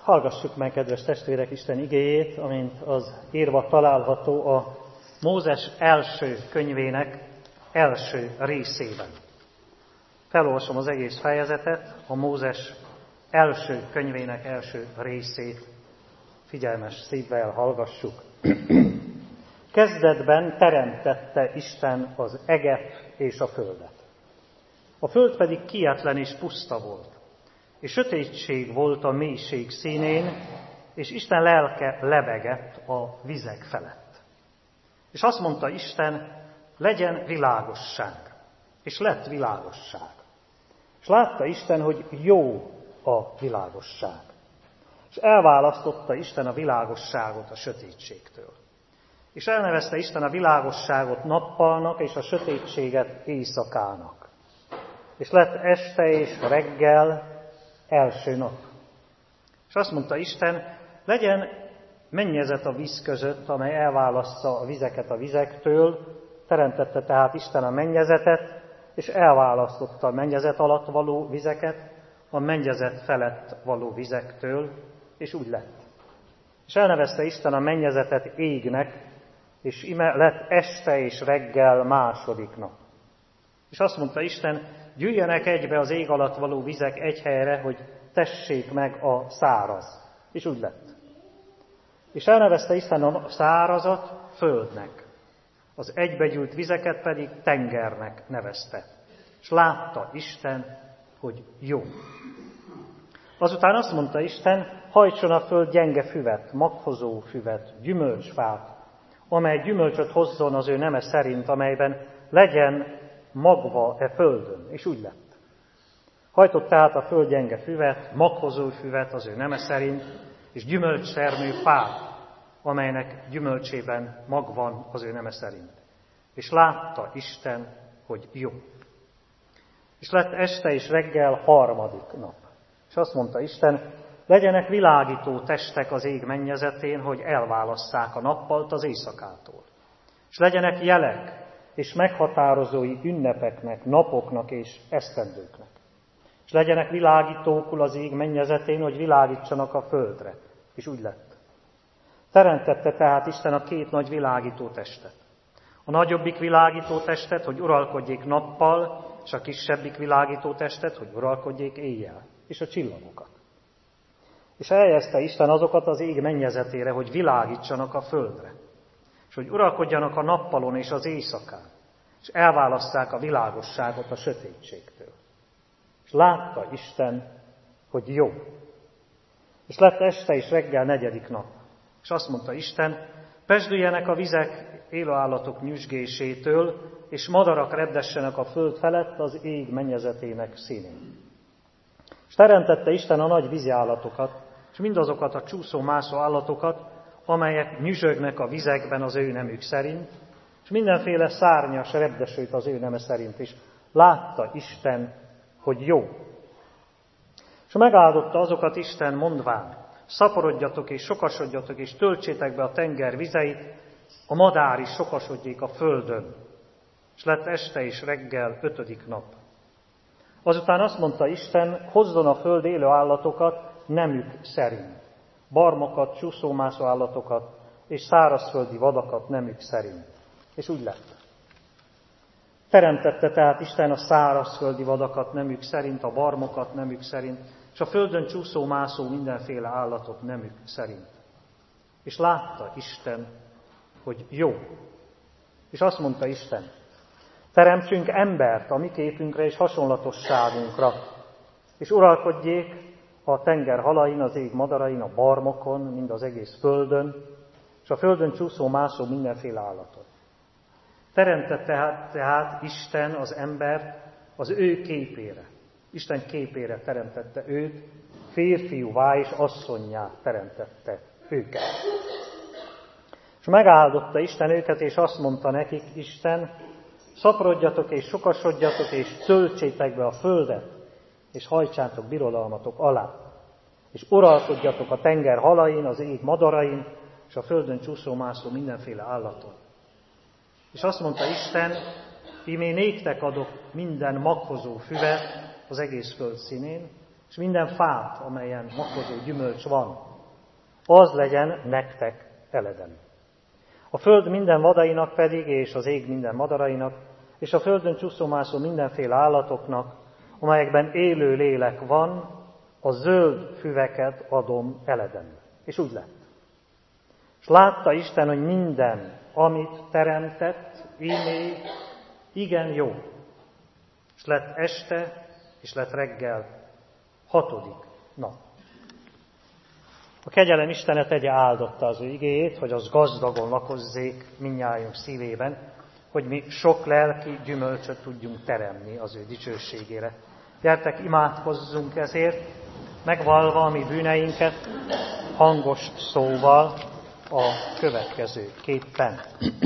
Hallgassuk meg, kedves testvérek, Isten igéjét, amint az írva található a Mózes első könyvének első részében. Felolvasom az egész fejezetet, a Mózes első könyvének első részét. Figyelmes szívvel hallgassuk. Kezdetben teremtette Isten az eget és a földet. A föld pedig kietlen és puszta volt, és sötétség volt a mélység színén, és Isten lelke lebegett a vizek felett. És azt mondta Isten, legyen világosság, és lett világosság. És látta Isten, hogy jó a világosság. És elválasztotta Isten a világosságot a sötétségtől. És elnevezte Isten a világosságot nappalnak, és a sötétséget éjszakának. És lett este és reggel, első nap. És azt mondta Isten, legyen mennyezet a víz között, amely elválassza a vizeket a vizektől. Teremtette tehát Isten a mennyezetet, és elválasztotta a mennyezet alatt való vizeket a mennyezet felett való vizektől, és úgy lett. És elnevezte Isten a mennyezetet égnek, és ime lett este és reggel második nap. És azt mondta Isten, gyűjjenek egybe az ég alatt való vizek egy helyre, hogy tessék meg a száraz. És úgy lett. És elnevezte Isten a szárazat földnek, az egybegyűlt vizeket pedig tengernek nevezte. És látta Isten, hogy jó. Azután azt mondta Isten, hajtson a föld gyenge füvet, maghozó füvet, gyümölcsfát, amely gyümölcsöt hozzon az ő neme szerint, amelyben legyen magva e földön. És úgy lett. Hajtott tehát a föld gyenge füvet, maghozó füvet az ő neme szerint, és gyümölcstermő fát, amelynek gyümölcsében mag van az ő neme szerint. És látta Isten, hogy jó. És lett este és reggel harmadik nap. És azt mondta Isten, legyenek világító testek az ég mennyezetén, hogy elválasszák a nappalt az éjszakától. És legyenek jelek és meghatározói ünnepeknek, napoknak és esztendőknek. És legyenek világítókul az ég mennyezetén, hogy világítsanak a földre. És úgy lett. Teremtette tehát Isten a két nagy világító testet. A nagyobbik világító testet, hogy uralkodjék nappal, és a kisebbik világító testet, hogy uralkodjék éjjel, és a csillagokat. És eljeszte Isten azokat az ég mennyezetére, hogy világítsanak a földre, és hogy uralkodjanak a nappalon és az éjszakán, és elválasszák a világosságot a sötétségtől. És látta Isten, hogy jó. És lett este és reggel negyedik nap. És azt mondta Isten, pesdüljenek a vizek élőállatok nyüzsgésétől, és madarak repdessenek a föld felett az ég mennyezetének színén. És teremtette Isten a nagy vízi állatokat, és mindazokat a csúszó-mászó állatokat, amelyek nyüzsögnek a vizekben az ő nemük szerint, és mindenféle szárnyas repdesőt az ő neme szerint is. Látta Isten, hogy jó. És megáldotta azokat Isten mondván, szaporodjatok és sokasodjatok, és töltsétek be a tenger vizeit, a madár is sokasodjék a földön. És lett este és reggel ötödik nap. Azután azt mondta Isten, hozzon a föld élő állatokat nemük szerint, barmokat, csúszómászó állatokat, és szárazföldi vadakat nemük szerint. És úgy lett. Teremtette tehát Isten a szárazföldi vadakat nemük szerint, a barmokat nemük szerint, és a földön csúszó-mászó mindenféle állatot nemük szerint. És látta Isten, hogy jó. És azt mondta Isten, teremtsünk embert a mi képünkre és hasonlatosságunkra, és uralkodjék a tenger halain, az ég madarain, a barmokon, mind az egész földön, és a földön csúszó-mászó mindenféle állatot. Teremtette tehát Isten az embert az ő képére. Isten képére teremtette őt, férfiúvá és asszonnyá teremtette őket. És megáldotta Isten őket, és azt mondta nekik Isten, szaporodjatok és sokasodjatok, és töltsétek be a földet, és hajtsátok birodalmatok alá, és uralkodjatok a tenger halain, az ég madarain, és a földön csúszó-mászó mindenféle állaton. És azt mondta Isten, ímé néktek adok minden maghozó füvet az egész föld színén, és minden fát, amelyen makozó gyümölcs van, az legyen nektek eledem. A föld minden vadainak pedig, és az ég minden madarainak, és a földön csúszómászó mindenféle állatoknak, amelyekben élő lélek van, a zöld füveket adom eledembe. És úgy lett. És látta Isten, hogy minden, amit teremtett, ímé, igen jó. És lett este, és lett reggel, 6. nap. A kegyelem Istene tegye áldotta az ő igéjét, hogy az gazdagon lakozzék mindnyájunk szívében, hogy mi sok lelki gyümölcsöt tudjunk teremni az ő dicsőségére. Gyertek, imádkozzunk ezért, megvalva a mi bűneinket hangos szóval a következőképpen.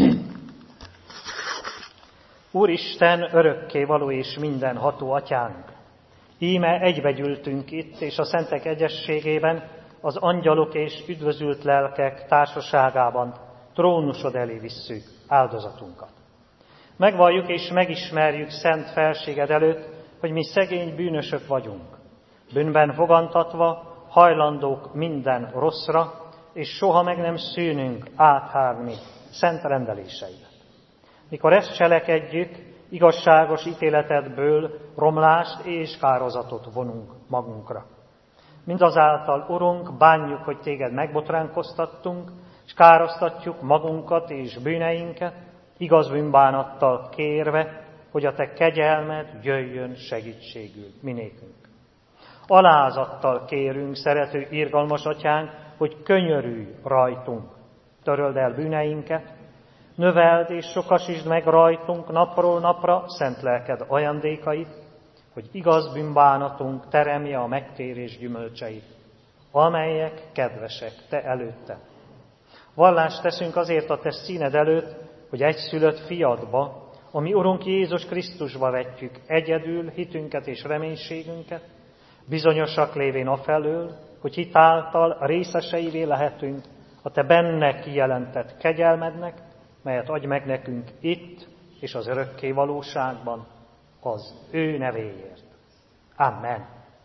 Úristen, örökkévaló és mindenható atyánk, íme egybegyűltünk itt, és a szentek egyességében, az angyalok és üdvözült lelkek társaságában trónusod elé visszük áldozatunkat. Megvalljuk és megismerjük szent felséged előtt, hogy mi szegény bűnösök vagyunk, bűnben fogantatva, hajlandók minden rosszra, és soha meg nem szűnünk áthágni szent rendeléseidet. Mikor ezt cselekedjük, igazságos ítéletedből romlást és kározatot vonunk magunkra. Mindazáltal, Urunk, bánjuk, hogy téged megbotránkoztattunk, és károsztatjuk magunkat és bűneinket, igaz bűnbánattal kérve, hogy a te kegyelmed jöjjön segítségül minékünk. Alázattal kérünk, szerető irgalmas atyánk, hogy könyörülj rajtunk, töröld el bűneinket, növeld és sokasítsd meg rajtunk napról napra szent lelked ajándékait, hogy igaz bűnbánatunk teremje a megtérés gyümölcseit, amelyek kedvesek te előtte. Vallást teszünk azért a te színed előtt, hogy egyszülött fiadba, a mi Urunk Jézus Krisztusba vetjük egyedül hitünket és reménységünket, bizonyosak lévén afelől, hogy hitáltal részeseivé lehetünk a te benne kijelentett kegyelmednek, melyet adj meg nekünk itt és az örökké valóságban, az ő nevéért. Amen.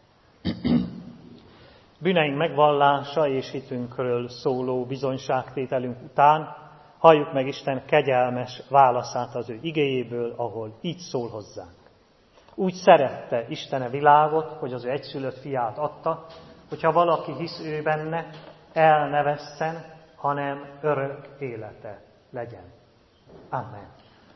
Bűneink megvallása és hitünkről szóló bizonyságtételünk után halljuk meg Isten kegyelmes válaszát az ő igéjéből, ahol így szól hozzánk. Úgy szerette Isten a világot, hogy az ő egyszülött fiát adta, hogyha valaki hisz ő benne, el ne vesszen, hanem örök élete legyen. Amen.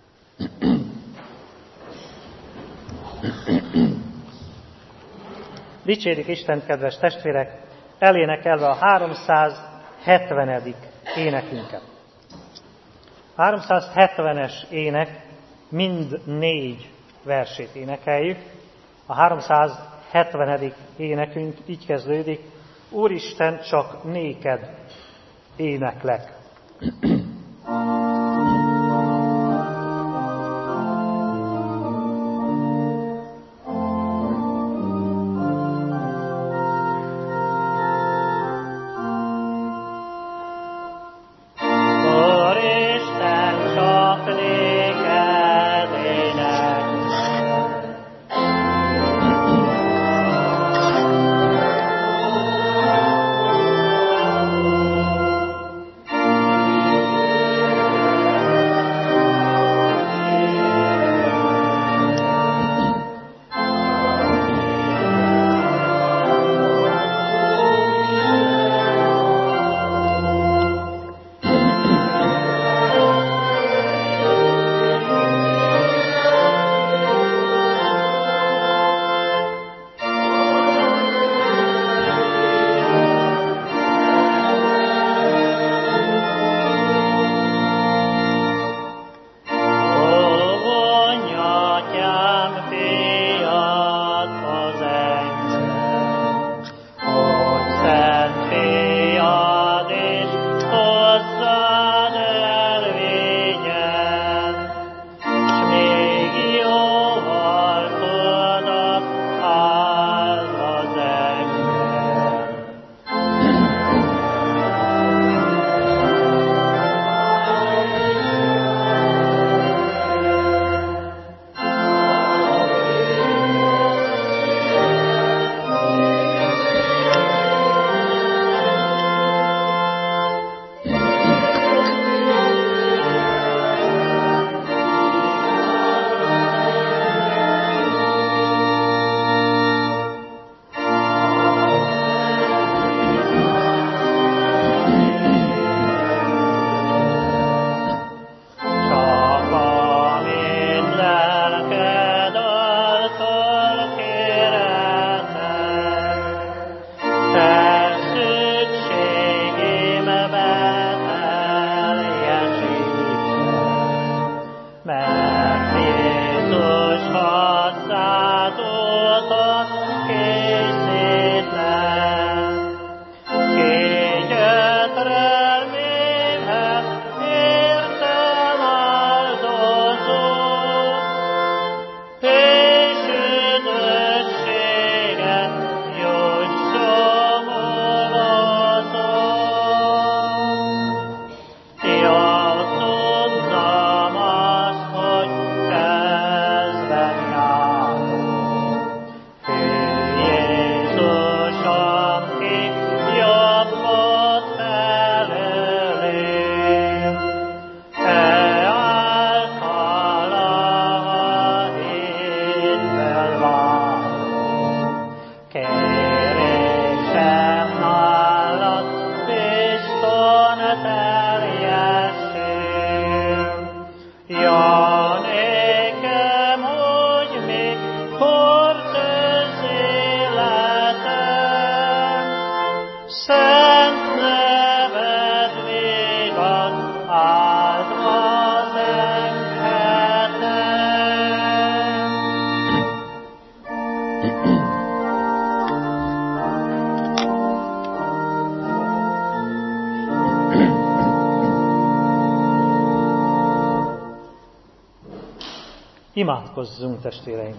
Dicsérjük Isten, kedves testvérek, elénekelve a 370. énekünket. 370-es ének mind 4 versét énekeljük. A 370. énekünk így kezdődik: Úristen, csak néked éneklek. szent neved végad áldva zenghetem. Imádkozzunk, testvéreim!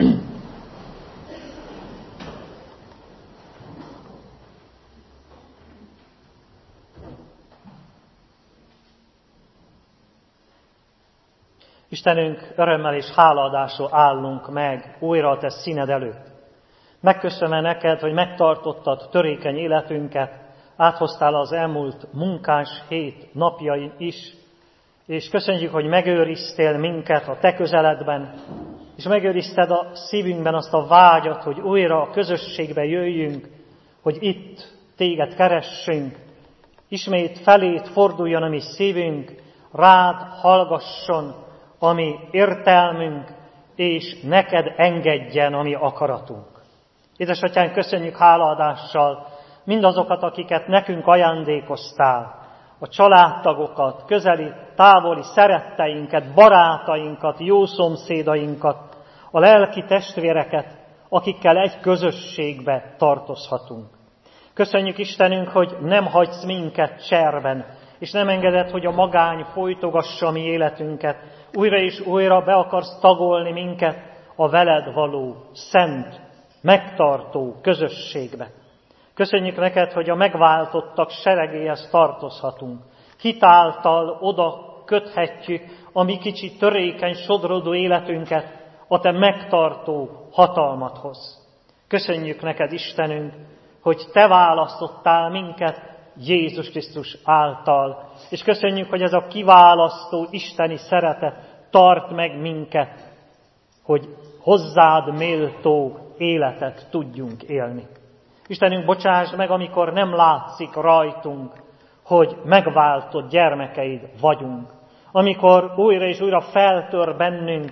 Istenünk, örömmel és hálaadásról állunk meg újra a te színed előtt. Megköszönve neked, hogy megtartottad törékeny életünket, áthoztál az elmúlt munkás hét napjain is, és köszönjük, hogy megőriztél minket a te közeledben, és megőrizted a szívünkben azt a vágyat, hogy újra a közösségbe jöjjünk, hogy itt téged keressünk, ismét felét forduljon a mi szívünk, rád hallgasson a mi értelmünk, és neked engedjen a mi akaratunk. Édesatyánk, köszönjük hálaadással mindazokat, akiket nekünk ajándékoztál, a családtagokat, közeli, távoli szeretteinket, barátainkat, jó szomszédainkat, a lelki testvéreket, akikkel egy közösségbe tartozhatunk. Köszönjük, Istenünk, hogy nem hagysz minket cserben, és nem engeded, hogy a magány folytogassa mi életünket. Újra és újra be akarsz tagolni minket a veled való, szent, megtartó közösségbe. Köszönjük neked, hogy a megváltottak seregéhez tartozhatunk. Hitáltal oda köthetjük a mi kicsi törékeny, sodródó életünket a te megtartó hatalmadhoz. Köszönjük neked, Istenünk, hogy te választottál minket Jézus Krisztus által, és köszönjük, hogy ez a kiválasztó isteni szeretet tart meg minket, hogy hozzád méltó életet tudjunk élni. Istenünk, bocsásd meg, amikor nem látszik rajtunk, hogy megváltott gyermekeid vagyunk. Amikor újra és újra feltör bennünk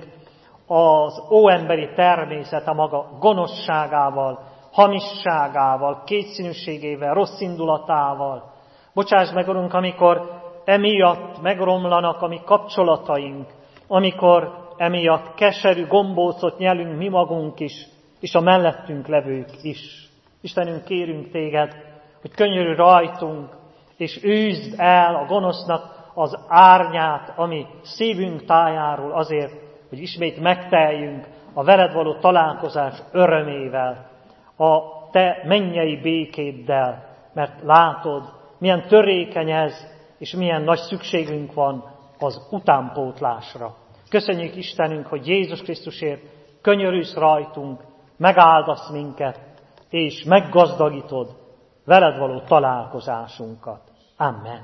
az óemberi természet a maga gonoszságával, hamisságával, kétszínűségével, rossz indulatával. Bocsáss meg, Urunk, amikor emiatt megromlanak a mi kapcsolataink, amikor emiatt keserű gombócot nyelünk mi magunk is, és a mellettünk levők is. Istenünk, kérünk téged, hogy könyörülj rajtunk, és űzd el a gonosznak az árnyát, ami szívünk tájáról azért, hogy ismét megteljünk a veled való találkozás örömével, a te mennyei békéddel, mert látod, milyen törékeny ez, és milyen nagy szükségünk van az utánpótlásra. Köszönjük, Istenünk, hogy Jézus Krisztusért könyörülsz rajtunk, megáldasz minket, és meggazdagítod veled való találkozásunkat. Amen.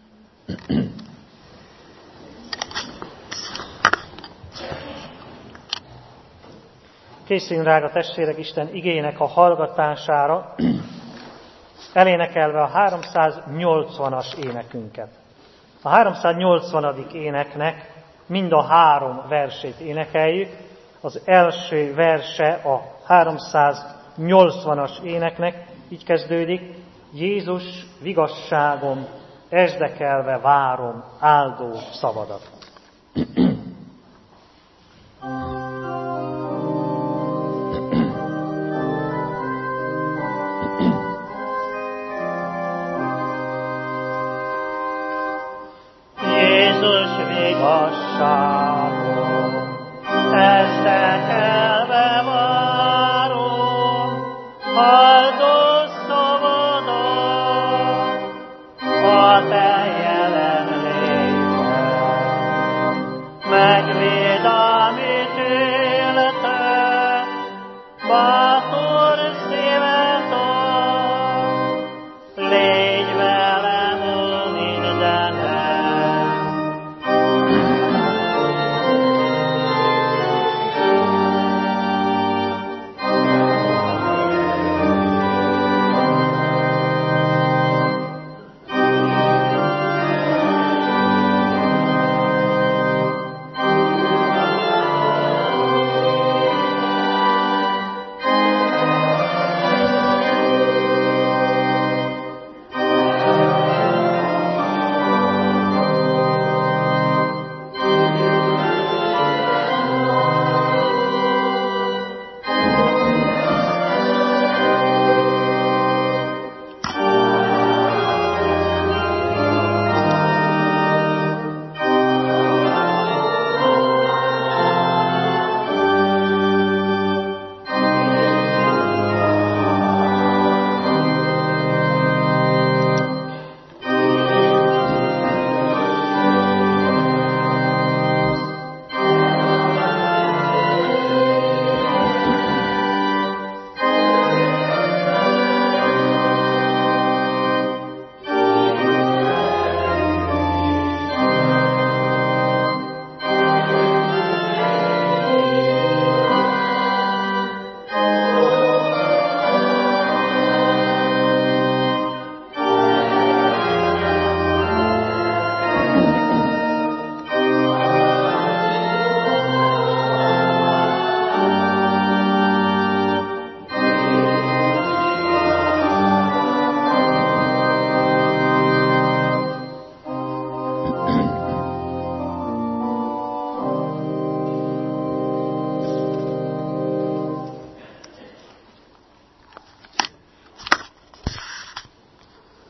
Készüljünk, drága testvérek, Isten igének a hallgatására, elénekelve a 380-as énekünket. A 380. éneknek mind a 3 versét énekeljük. Az első verse a 380-as éneknek így kezdődik: Jézus, vigasságom, esdekelve várom áldó szavadat. Jézus, vigasságom, esdekelve várom áldó szavadat, a te jelenléted megvéd a mi életet, bátor szívet ad, légy velem mindenben.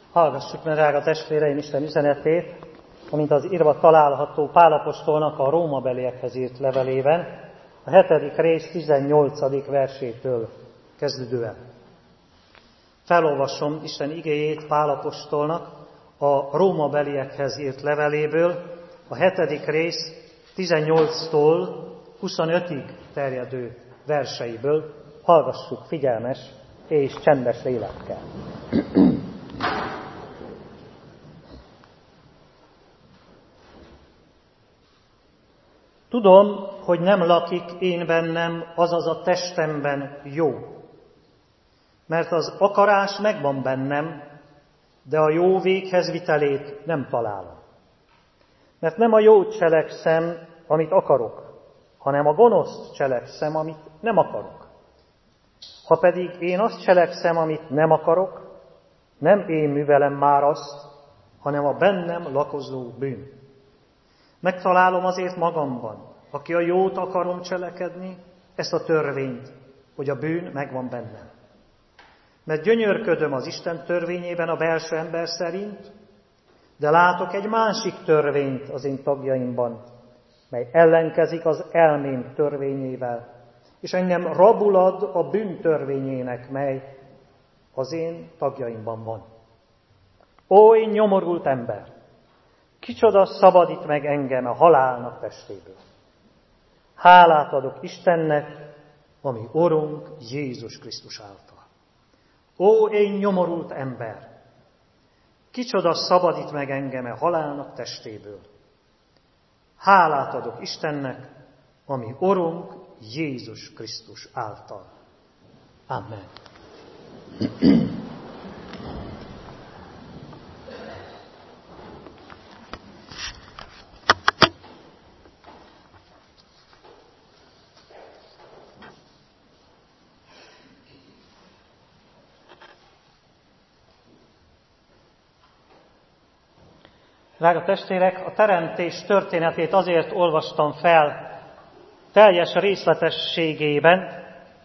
Hallgassuk meg, drága testvéreim, Isten üzenetét, amint az írva található Pál apostolnak a rómabeliekhez írt levelében, a 7. rész 18. versétől kezdődően. Felolvasom Isten igéjét Pál apostolnak a rómabeliekhez írt leveléből, a 7. rész 18-tól 25-ig terjedő verseiből. Hallgassuk figyelmes és csendes lélekkel. Tudom, hogy nem lakik én bennem, azaz a testemben jó. Mert az akarás megvan bennem, de a jó véghez vitelét nem találom. Mert nem a jót cselekszem, amit akarok, hanem a gonoszt cselekszem, amit nem akarok. Ha pedig én azt cselekszem, amit nem akarok, nem én művelem már azt, hanem a bennem lakozó bűn. Megtalálom azért magamban, aki a jót akarom cselekedni, ezt a törvényt, hogy a bűn megvan bennem. Mert gyönyörködöm az Isten törvényében a belső ember szerint, de látok egy másik törvényt az én tagjaimban, mely ellenkezik az elmém törvényével, és engem rabul ad a bűn törvényének, mely az én tagjaimban van. Ó, én nyomorult ember! Kicsoda szabadít meg engem a halálnak testéből. Hálát adok Istennek, ami Urunk Jézus Krisztus által. Ó, én nyomorult ember! Kicsoda szabadít meg engem a halálnak testéből. Hálát adok Istennek, ami Urunk Jézus Krisztus által. Amen. Drága testvérek, a teremtés történetét azért olvastam fel teljes részletességében,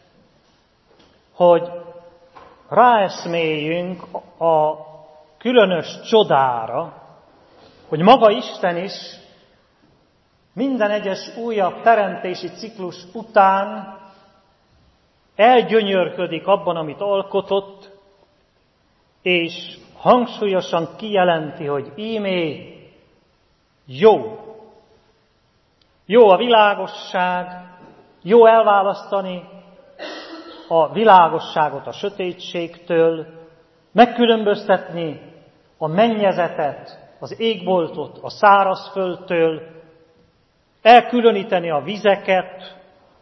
hogy ráeszméljünk a különös csodára, hogy maga Isten is minden egyes újabb teremtési ciklus után elgyönyörködik abban, amit alkotott, és hangsúlyosan kijelenti, hogy íme jó. Jó a világosság, jó elválasztani a világosságot a sötétségtől, megkülönböztetni a mennyezetet, az égboltot a szárazföldtől, elkülöníteni a vizeket,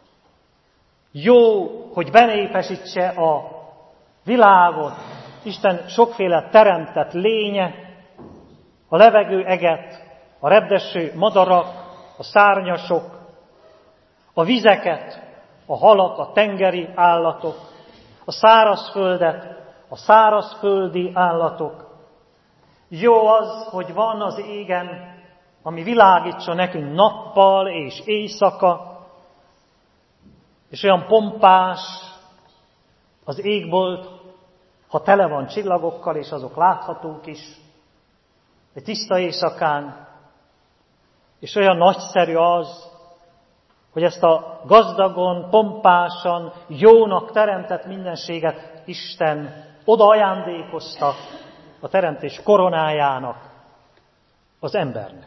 jó, hogy benépesítse a világot Isten sokféle teremtett lénye, a levegő eget, a repdeső madarak, a szárnyasok, a vizeket, a halak, a tengeri állatok, a szárazföldet, a szárazföldi állatok. Jó az, hogy van az égen, ami világítsa nekünk nappal és éjszaka, és olyan pompás az égbolt, ha tele van csillagokkal, és azok láthatók is, egy tiszta éjszakán, és olyan nagyszerű az, hogy ezt a gazdagon, pompásan, jónak teremtett mindenséget Isten oda ajándékozta a teremtés koronájának, az embernek.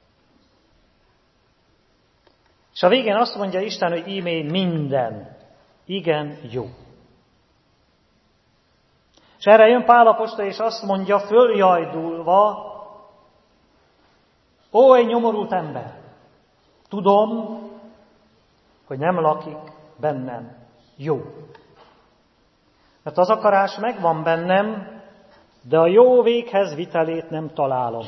És a végén azt mondja Isten, hogy íme minden, igen jó. És erre jön Pál apostol, és azt mondja, följajdulva, ó, én nyomorult ember, tudom, hogy nem lakik bennem jó. Mert az akarás megvan bennem, de a jó véghez vitelét nem találom.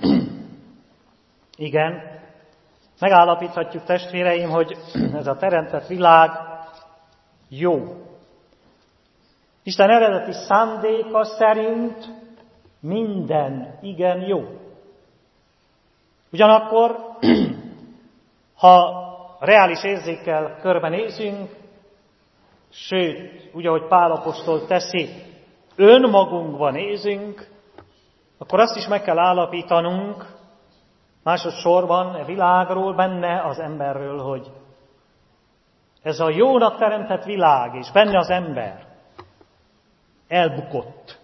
Igen, megállapíthatjuk, testvéreim, hogy ez a teremtett világ jó. Isten eredeti szándéka szerint minden igen jó. Ugyanakkor, ha reális érzékkel körbenézünk, sőt, úgy, ahogy Pál apostol teszi, önmagunkban nézünk, akkor azt is meg kell állapítanunk, másodszorban a világról, benne az emberről, hogy ez a jónak teremtett világ, és benne az ember elbukott.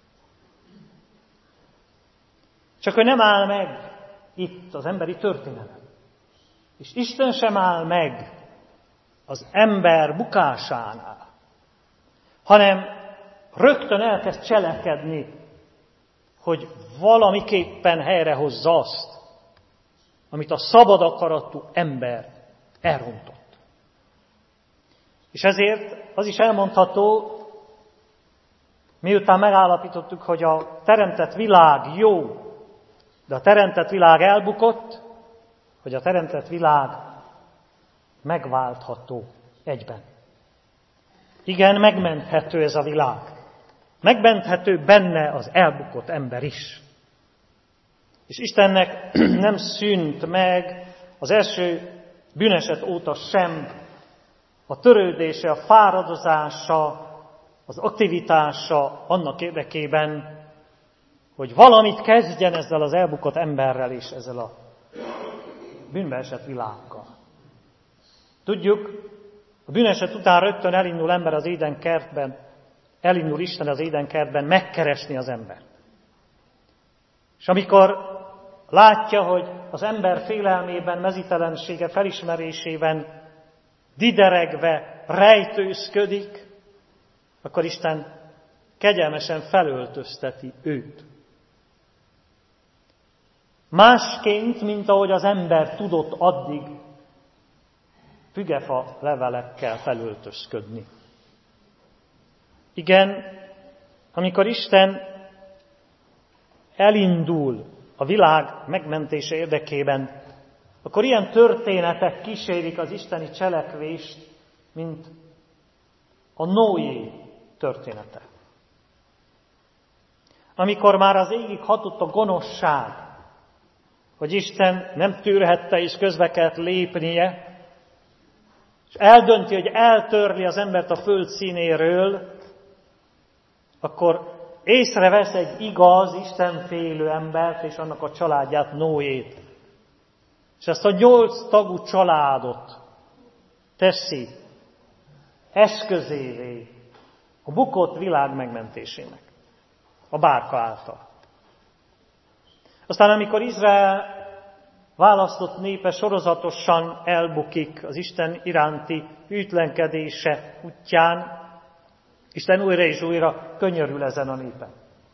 Csak ő nem áll meg itt az emberi történelem. És Isten sem áll meg az ember bukásánál, hanem rögtön elkezd cselekedni, hogy valamiképpen helyrehozza azt, amit a szabad akaratú ember elrontott. És ezért az is elmondható, miután megállapítottuk, hogy a teremtett világ jó, de a teremtett világ elbukott, hogy a teremtett világ megváltható egyben. Igen, megmenthető ez a világ. Megmenthető benne az elbukott ember is. És Istennek nem szűnt meg az első bűneset óta sem a törődése, a fáradozása, az aktivitása annak érdekében, hogy valamit kezdjen ezzel az elbukott emberrel és ezzel a bűnbe esett világgal. Tudjuk, a bűneset után rögtön elindul ember az édenkertben, elindul Isten az édenkertben megkeresni az embert. És amikor látja, hogy az ember félelmében, mezítelensége felismerésében dideregve rejtőzködik, akkor Isten kegyelmesen felöltözteti őt. Másként, mint ahogy az ember tudott addig fügefa levelekkel felöltözködni. Igen, amikor Isten elindul a világ megmentése érdekében, akkor ilyen történetek kísérik az isteni cselekvést, mint a Noé története. Amikor már az égig hatott a gonoszság, hogy Isten nem tűrhette és közbe kellett lépnie, és eldönti, hogy eltörli az embert a föld színéről, akkor észrevesz egy igaz, istenfélő embert és annak a családját, Noét. És ezt a 8 tagú családot teszi eszközévé a bukott világ megmentésének, a bárka által. Aztán amikor Izrael választott népe sorozatosan elbukik az Isten iránti hűtlenkedése útján, Isten újra és újra könyörül ezen a népen.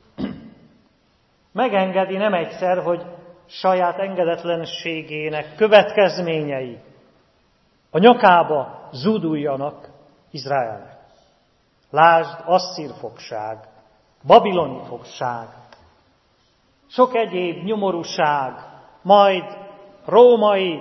Megengedi nem egyszer, hogy saját engedetlenségének következményei a nyakába zúduljanak Izraelnek. Lásd, asszír fogság, babiloni fogság, sok egyéb nyomorúság, majd római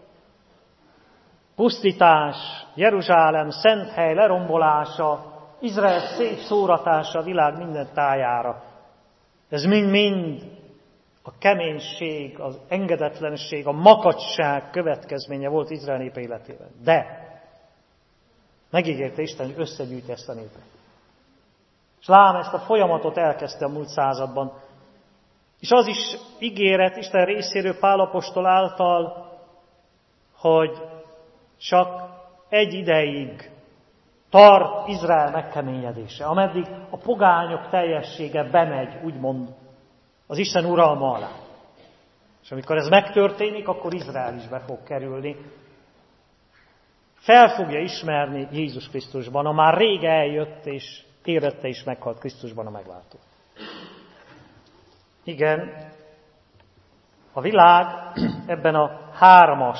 pusztítás, Jeruzsálem szent hely lerombolása, Izrael szétszóratása a világ minden tájára. Ez mind-mind a keménység, az engedetlenség, a makacság következménye volt Izrael népe életében. De megígérte Isten, hogy összegyűjti ezt a népet. És lám, ezt a folyamatot elkezdte a múlt században. És az is ígéret Isten részéről Pál apostol által, hogy csak egy ideig tart Izrael megkeményedése, ameddig a pogányok teljessége bemegy, úgymond, az Isten uralma alá. És amikor ez megtörténik, akkor Izrael is be fog kerülni. Fel fogja ismerni Jézus Krisztusban, a már rég eljött és érette és meghalt Krisztusban a megváltó. Igen, a világ ebben a 3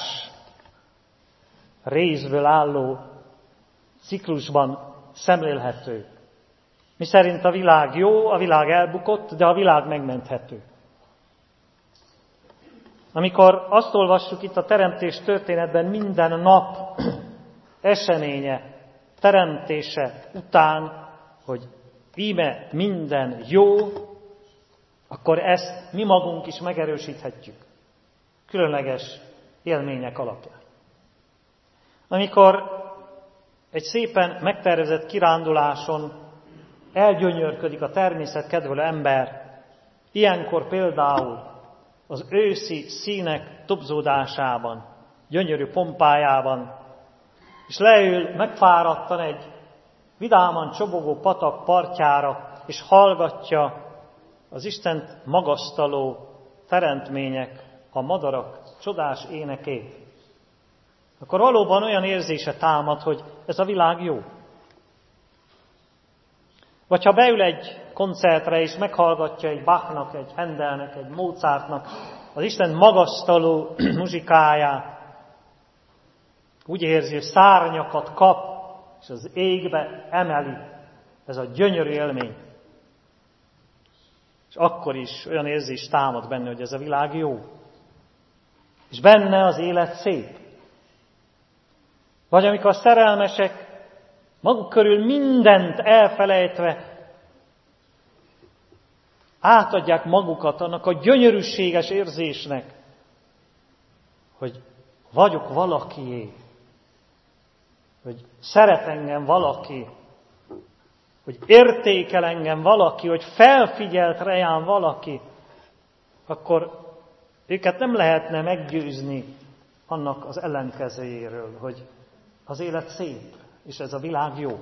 részből álló ciklusban szemlélhető. Miszerint a világ jó, a világ elbukott, de a világ megmenthető. Amikor azt olvassuk itt a teremtés történetben, minden nap eseménye, teremtése után, hogy íme minden jó, akkor ezt mi magunk is megerősíthetjük. Különleges élmények alapján. Amikor egy szépen megtervezett kiránduláson elgyönyörködik a természet kedvelő ember, Ilyenkor például az őszi színek tobzódásában, gyönyörű pompájában, és leül megfáradtan egy vidáman csobogó patak partjára, és hallgatja az Istent magasztaló teremtmények, a madarak csodás énekét, akkor valóban olyan érzése támad, hogy ez a világ jó. Vagy ha beül egy koncertre, és meghallgatja egy Bachnak, egy Handelnek, egy Mozartnak az Isten magasztaló muzsikáját, úgy érzi, hogy szárnyakat kap, és az égbe emeli ez a gyönyörű élmény. És akkor is olyan érzés támad benne, hogy ez a világ jó. És benne az élet szép. Vagy amikor a szerelmesek maguk körül mindent elfelejtve átadják magukat annak a gyönyörűséges érzésnek, hogy vagyok valakié, hogy szeret engem valaki, hogy értékel engem valaki, hogy felfigyelt rejám valaki, akkor őket nem lehetne meggyőzni annak az ellenkezőjéről, hogy az élet szép, és ez a világ jó.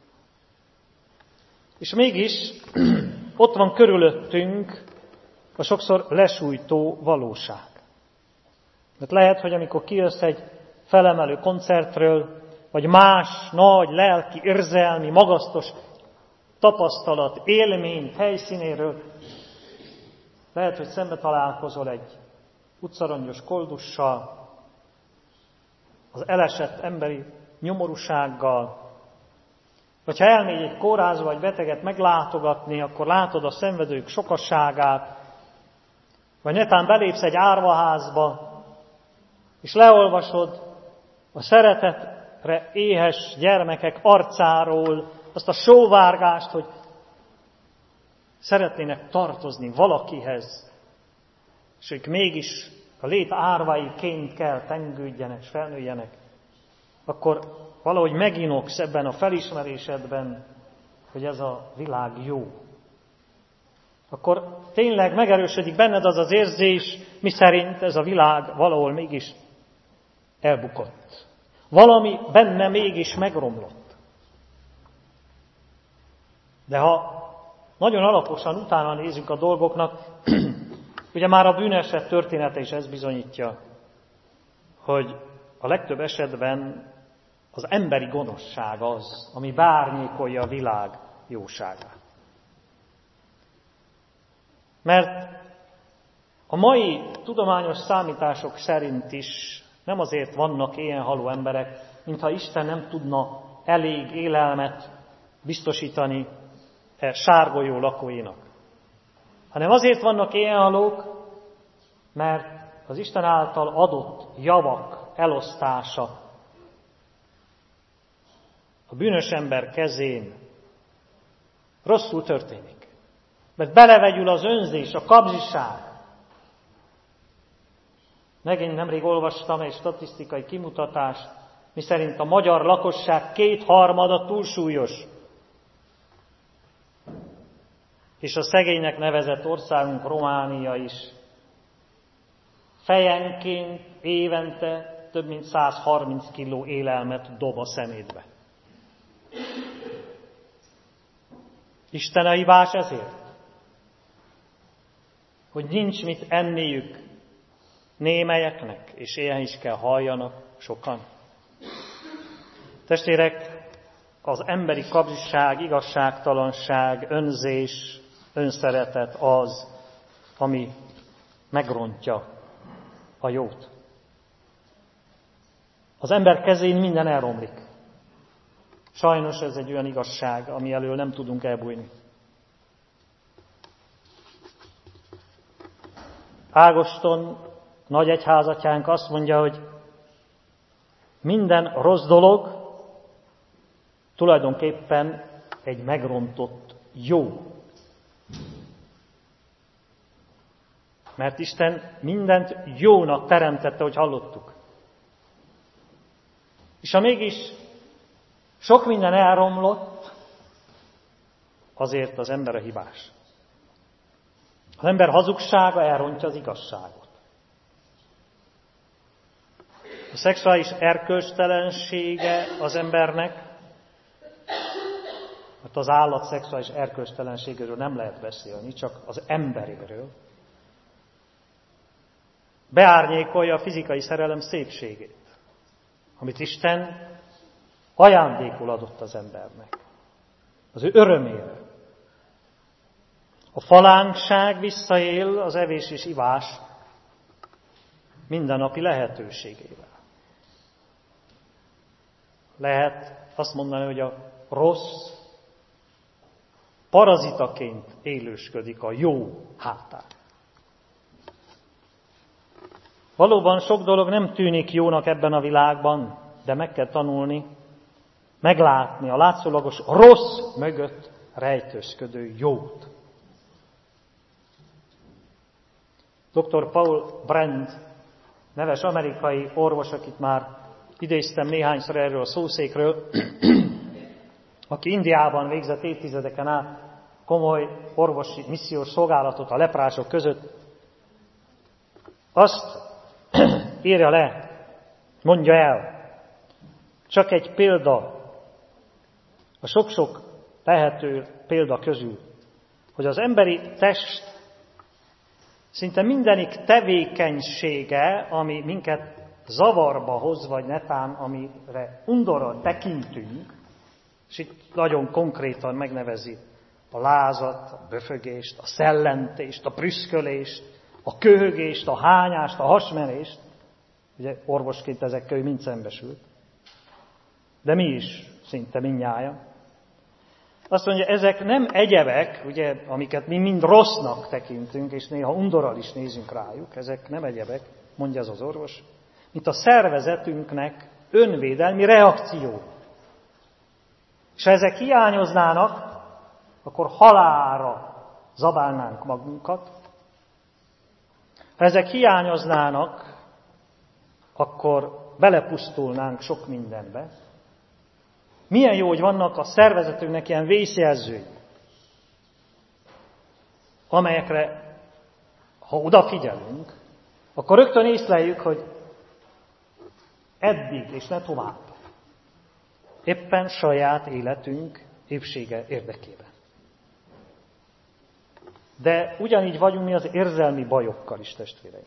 És mégis ott van körülöttünk a sokszor lesújtó valóság. Mert lehet, hogy amikor kijössz egy felemelő koncertről, vagy más nagy lelki, érzelmi, magasztos tapasztalat, élmény helyszínéről, lehet, hogy szembe találkozol egy utcarongyos koldussal, az elesett emberi nyomorúsággal, vagy ha elmégy egy kórházba vagy beteget meglátogatni, akkor látod a szenvedők sokasságát, vagy netán belépsz egy árvaházba, és leolvasod a szeretetre éhes gyermekek arcáról azt a sóvárgást, hogy szeretnének tartozni valakihez, és ők mégis a lét árvaiként kell tengődjenek és felnőjenek, akkor valahogy meginogsz ebben a felismerésedben, hogy ez a világ jó. Akkor tényleg megerősödik benned az az érzés, miszerint ez a világ valahol mégis elbukott. Valami benne mégis megromlott. De ha nagyon alaposan utána nézzük a dolgoknak, ugye már a bűneset története is ezt bizonyítja, hogy a legtöbb esetben az emberi gonoszság az, ami beárnyékolja a világ jóságát. Mert a mai tudományos számítások szerint is nem azért vannak éhen-haló emberek, mintha Isten nem tudna elég élelmet biztosítani sárgolyó lakóinak. Hanem azért vannak éhen-halók, mert az Isten által adott javak elosztása a bűnös ember kezén rosszul történik. Mert belevegyül az önzés, a kapzsiság. Megint nemrég olvastam egy statisztikai kimutatást, miszerint a magyar lakosság 2/3 túlsúlyos. És a szegénynek nevezett országunk, Románia is fejenként évente több mint 130 kiló élelmet dob a szemétbe. Isten a hibás ezért? Hogy nincs mit enniük némelyeknek, és ilyen is kell halljanak sokan. Testvérek, az emberi kapzsiság, igazságtalanság, önzés, önszeretet az, ami megrontja a jót. Az ember kezén minden elromlik. Sajnos ez egy olyan igazság, ami elől nem tudunk elbújni. Ágoston, nagy egyházatyánk azt mondja, hogy minden rossz dolog tulajdonképpen egy megrontott jó. Mert Isten mindent jónak teremtette, hogy hallottuk. És ha mégis sok minden elromlott, azért az ember a hibás. Az ember hazugsága elrontja az igazságot. A szexuális erkölcstelensége az embernek, mert az állat szexuális erkölcstelenségéről nem lehet beszélni, csak az emberéről, beárnyékolja a fizikai szerelem szépségét, amit Isten ajándékul adott az embernek, az ő örömére. A falánkság visszaél az evés és ivás mindennapi lehetőségével. Lehet azt mondani, hogy a rossz parazitaként élősködik a jó hátán. Valóban sok dolog nem tűnik jónak ebben a világban, de meg kell tanulni, meglátni a látszólagos rossz mögött rejtőzködő jót. Dr. Paul Brand, neves amerikai orvos, akit már idéztem néhányszor erről a szószékről, aki Indiában végzett évtizedeken át komoly orvosi missziós szolgálatot a leprások között, azt írja le, mondja el, csak egy példa, a sok-sok lehető példa közül, hogy az emberi test szinte mindenik tevékenysége, ami minket zavarba hoz, vagy netán, amire undorral tekintünk, és itt nagyon konkrétan megnevezi a lázat, a böfögést, a szellentést, a prüszkölést, a köhögést, a hányást, a hasmenést. Ugye orvosként ezekkel ő mind szembesült. De mi is szinte mindnyájan. Azt mondja, ezek nem egyebek, ugye, amiket mi mind rossznak tekintünk, és néha undorral is nézünk rájuk, ezek nem egyebek, mondja az orvos, mint a szervezetünknek önvédelmi reakció. És ha ezek hiányoznának, akkor halálra zabálnánk magunkat. Ha ezek hiányoznának, akkor belepusztulnánk sok mindenbe. Milyen jó, hogy vannak a szervezetünknek ilyen vészjelzői, amelyekre, ha odafigyelünk, akkor rögtön észleljük, hogy eddig és ne tovább. Éppen saját életünk épsége érdekében. De ugyanígy vagyunk mi az érzelmi bajokkal is, testvéreim.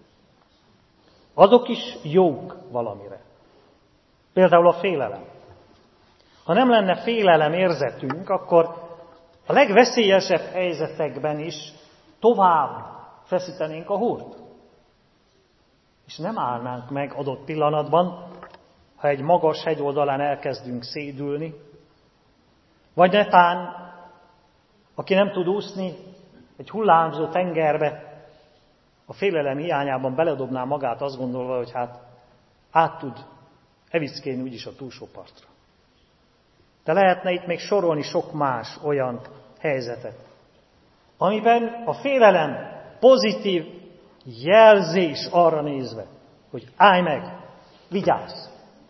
Azok is jók valamire. Például a félelem. Ha nem lenne félelem érzetünk, akkor a legveszélyesebb helyzetekben is tovább feszítenénk a húrt. És nem állnánk meg adott pillanatban, ha egy magas hegyoldalán elkezdünk szédülni, vagy netán, aki nem tud úszni, egy hullámzó tengerbe, a félelem hiányában beledobná magát, azt gondolva, hogy hát át tud evickélni úgyis a túlsó partra. De lehetne itt még sorolni sok más olyan helyzetet, amiben a félelem pozitív jelzés arra nézve, hogy állj meg, vigyázz!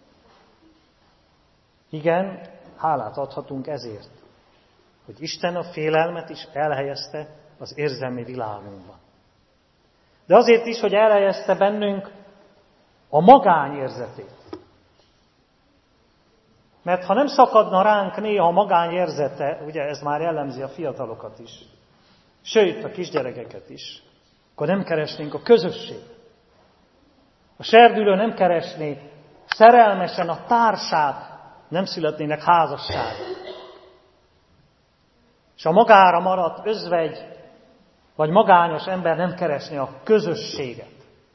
Igen, hálát adhatunk ezért, hogy Isten a félelmet is elhelyezte az érzelmi világunkban. De azért is, hogy elhelyezte bennünk a magányérzetét. Mert ha nem szakadna ránk néha a magányérzete, ugye ez már jellemzi a fiatalokat is, sőt a kisgyerekeket is, akkor nem keresnénk a közösség. A serdülő nem keresné szerelmesen a társát, nem születnének házasságok. És a magára maradt özvegy, vagy magányos ember nem keresné a közösséget.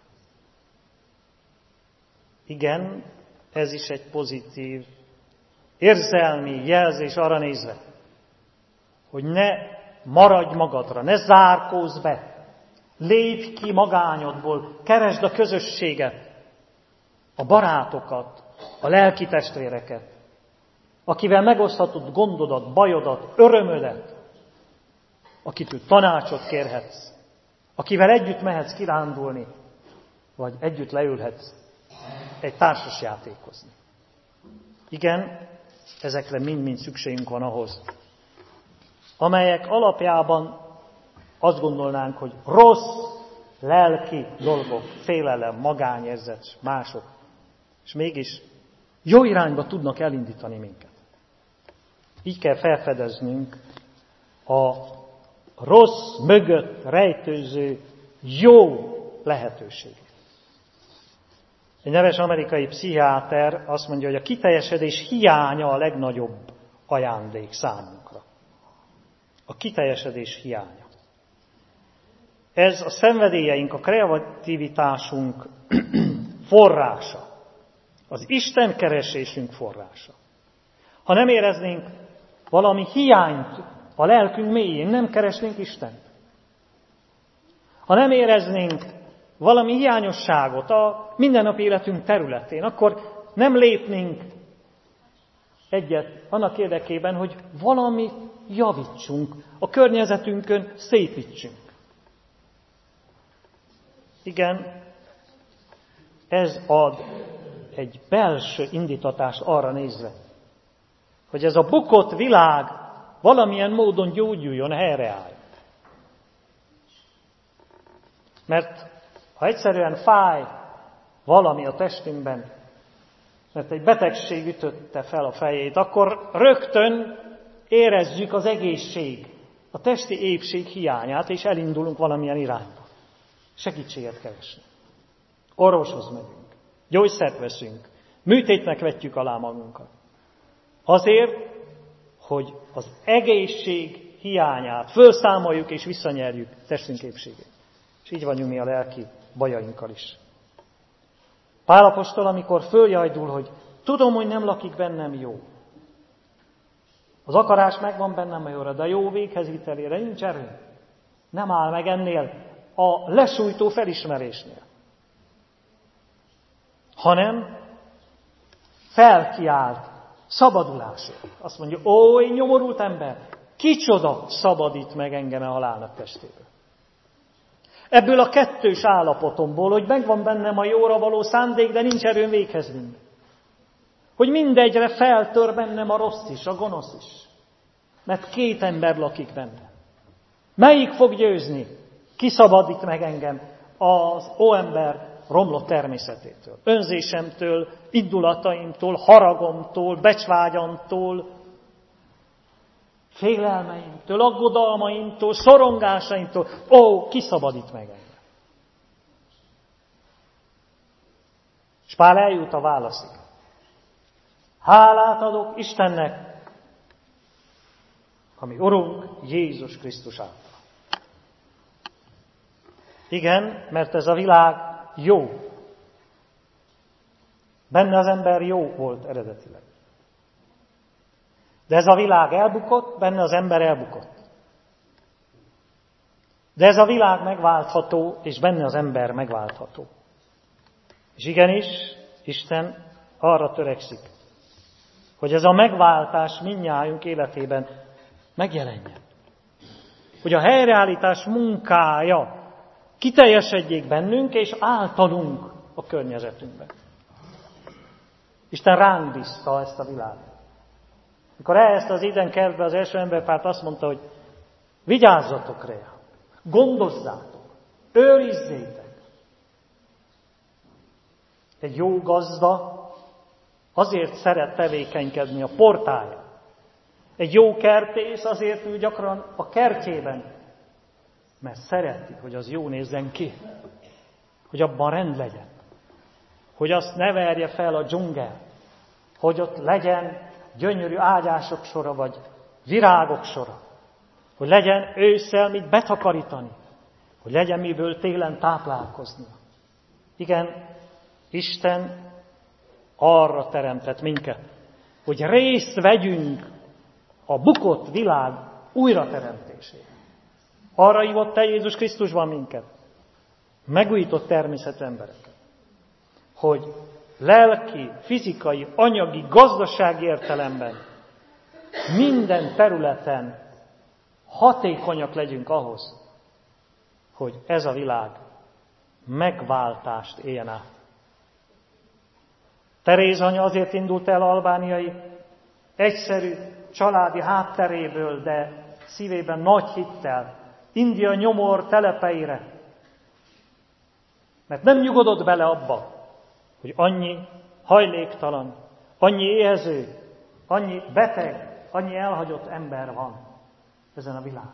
Igen, ez is egy pozitív érzelmi jelzés arra nézve, hogy ne maradj magadra, ne zárkózz be, lépj ki magányodból, keresd a közösséget, a barátokat, a lelki testvéreket, akivel megoszthatod gondodat, bajodat, örömödet, akitől tanácsot kérhetsz, akivel együtt mehetsz kirándulni, vagy együtt leülhetsz egy társas játékozni. Igen, ezekre mind-mind szükségünk van ahhoz, amelyek alapjában azt gondolnánk, hogy rossz lelki dolgok, félelem, magányérzet, mások, és mégis jó irányba tudnak elindítani minket. Így kell felfedeznünk a rossz mögött rejtőző jó lehetőségét. Egy neves amerikai pszichiáter azt mondja, hogy a kiteljesedés hiánya a legnagyobb ajándék számunkra. A kiteljesedés hiánya. Ez a szenvedélyeink, a kreativitásunk forrása. Az Isten keresésünk forrása. Ha nem éreznénk valami hiányt a lelkünk mélyén, nem keresnénk Istent. Ha nem éreznénk valami hiányosságot a mindennapi életünk területén, akkor nem lépnénk egyet annak érdekében, hogy valamit javítsunk, a környezetünkön szépítsünk. Igen, ez ad egy belső indítatást arra nézve, hogy ez a bukott világ valamilyen módon gyógyuljon, helyreálljon. Mert ha egyszerűen fáj valami a testünkben, mert egy betegség ütötte fel a fejét, akkor rögtön érezzük az egészség, a testi épség hiányát, és elindulunk valamilyen irányba. Segítséget keresni. Orvoshoz megyünk, gyógyszert veszünk, műtétnek vetjük alá magunkat. Azért, hogy az egészség hiányát fölszámoljuk és visszanyerjük testünk épségét. És így vagyunk mi a lelki bajainkkal is. Pál apostol, amikor följajdul, hogy tudom, hogy nem lakik bennem jó. Az akarás megvan bennem a jóra, de a jó véghezvitelére nincs erő. Nem áll meg ennél a lesújtó felismerésnél. Hanem felkiált szabadulásért. Azt mondja, ó, én nyomorult ember, kicsoda szabadít meg engem a halálnak testéből. Ebből a kettős állapotomból, hogy megvan bennem a jóra való szándék, de nincs erőm véghez vinni. Hogy mindegyre feltör bennem a rossz is, a gonosz is. Mert két ember lakik bennem. Melyik fog győzni? Ki szabadít meg engem az óember romlott természetétől, önzésemtől, indulataimtól, haragomtól, becsvágyamtól, félelmeimtől, aggodalmaimtól, szorongásaimtól. Ó, ki szabadít meg engem? És Pál eljut a válaszig. Hálát adok Istennek, ami Urunk Jézus Krisztus által. Igen, mert ez a világ jó. Benne az ember jó volt eredetileg. De ez a világ elbukott, benne az ember elbukott. De ez a világ megváltható, és benne az ember megváltható. És igenis, Isten arra törekszik, hogy ez a megváltás mindnyájunk életében megjelenjen. Hogy a helyreállítás munkája kiteljesedjék bennünk, és általunk a környezetünkben. Isten ránk bízta ezt a világot. Mikor elhelyezte az Éden kertbe, az első emberpárt azt mondta, hogy vigyázzatok rá, gondozzátok, őrizzétek. Egy jó gazda azért szeret tevékenykedni a portáján. Egy jó kertész azért ül gyakran a kertjében, mert szereti, hogy az jó nézzen ki, hogy abban rend legyen, hogy azt ne verje fel a dzsungel, hogy ott legyen gyönyörű ágyások sora, vagy virágok sora, hogy legyen ősszel mit betakarítani, hogy legyen miből télen táplálkozni. Igen, Isten arra teremtett minket, hogy részt vegyünk a bukott világ újrateremtésében. Arra hívott el Jézus Krisztusban minket, megújított természetű embereket, hogy lelki, fizikai, anyagi, gazdasági értelemben minden területen hatékonyak legyünk ahhoz, hogy ez a világ megváltást éljen át. Teréz anya azért indult el albániai, egyszerű családi hátteréből, de szívében nagy hittel India nyomor telepeire. Mert nem nyugodott bele abba, hogy annyi hajléktalan, annyi éhező, annyi beteg, annyi elhagyott ember van ezen a világon.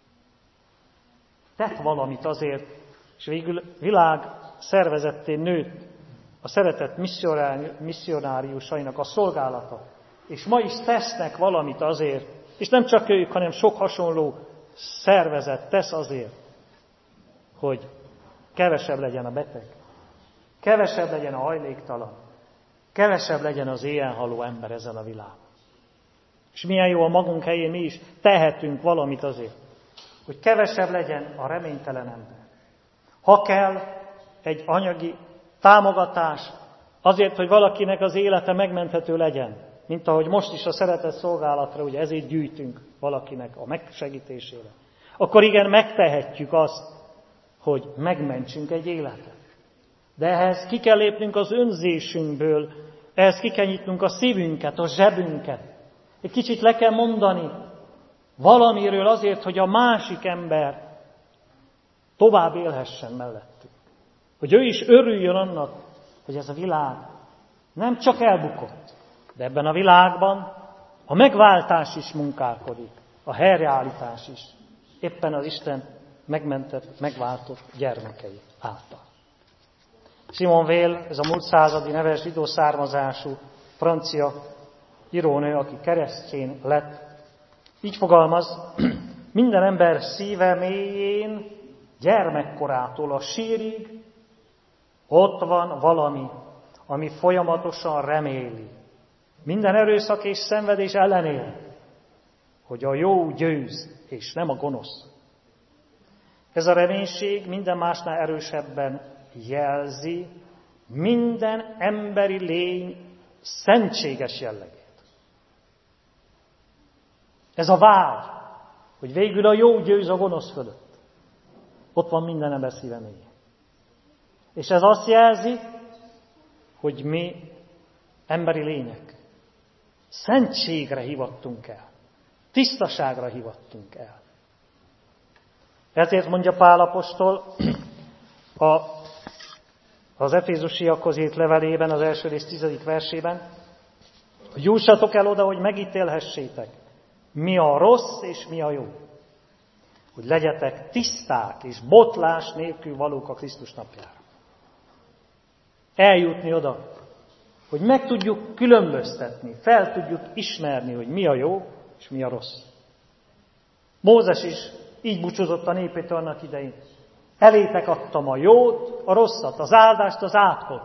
Tett valamit azért, és végül világ szervezetté nőtt a szeretett misszionáriusainak a szolgálata. És ma is tesznek valamit azért, és nem csak ők, hanem sok hasonló szervezet tesz azért, hogy kevesebb legyen a beteg, kevesebb legyen a hajléktalan, kevesebb legyen az éjjel-haló ember ezen a világon. És milyen jó, a magunk helyén mi is tehetünk valamit azért, hogy kevesebb legyen a reménytelen ember. Ha kell egy anyagi támogatás azért, hogy valakinek az élete megmenthető legyen, mint ahogy most is a szeretett szolgálatra, ugye ezért gyűjtünk valakinek a megsegítésére, akkor igen, megtehetjük azt, hogy megmentsünk egy életet. De ehhez ki kell lépnünk az önzésünkből, ehhez ki kell nyitnunk a szívünket, a zsebünket. Egy kicsit le kell mondani valamiről azért, hogy a másik ember tovább élhessen mellettünk. Hogy ő is örüljön annak, hogy ez a világ nem csak elbukott, de ebben a világban a megváltás is munkálkodik, a helyreállítás is, éppen az Isten megmentett, megváltott gyermekei által. Simone Weil, ez a múlt századi neves zsidó származású francia írónő, aki keresztény lett, így fogalmaz: minden ember szíve mélyén, gyermekkorától a sírig, ott van valami, ami folyamatosan reméli. Minden erőszak és szenvedés ellenére, hogy a jó győz, és nem a gonosz. Ez a reménység minden másnál erősebben jelzi minden emberi lény szentséges jellegét. Ez a vágy, hogy végül a jó győz a gonosz fölött. Ott van minden ember szíve mélyén. És ez azt jelzi, hogy mi emberi lények szentségre hivattunk el. Tisztaságra hivattunk el. Ezért mondja Pál apostol az Efézusiakhoz írt levelében, az első rész 10. versében, hogy jussatok el oda, hogy megítélhessétek, mi a rossz és mi a jó. Hogy legyetek tiszták és botlás nélkül valók a Krisztus napjára. Eljutni oda, hogy meg tudjuk különböztetni, fel tudjuk ismerni, hogy mi a jó és mi a rossz. Mózes is így búcsúzott a népétől annak idején. Elétek adtam a jót, a rosszat, az áldást, az átkot.